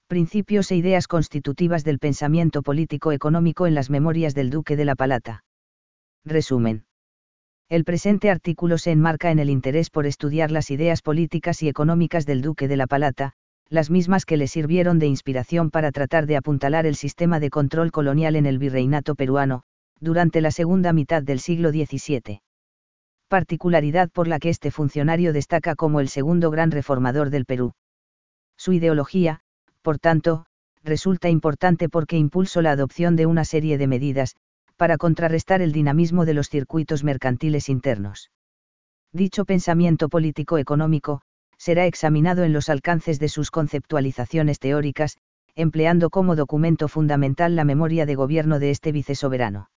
Principios e ideas constitutivas del pensamiento político-económico en las memorias del Duque de la Palata. Resumen. El presente artículo se enmarca en el interés por estudiar las ideas políticas y económicas del Duque de la Palata, las mismas que le sirvieron de inspiración para tratar de apuntalar el sistema de control colonial en el virreinato peruano, durante la segunda mitad del siglo XVII. Particularidad por la que este funcionario destaca como el segundo gran reformador del Perú. Su ideología, por tanto, resulta importante porque impulsó la adopción de una serie de medidas, para contrarrestar el dinamismo de los circuitos mercantiles internos. Dicho pensamiento político-económico, será examinado en los alcances de sus conceptualizaciones teóricas, empleando como documento fundamental la memoria de gobierno de este vicesoberano.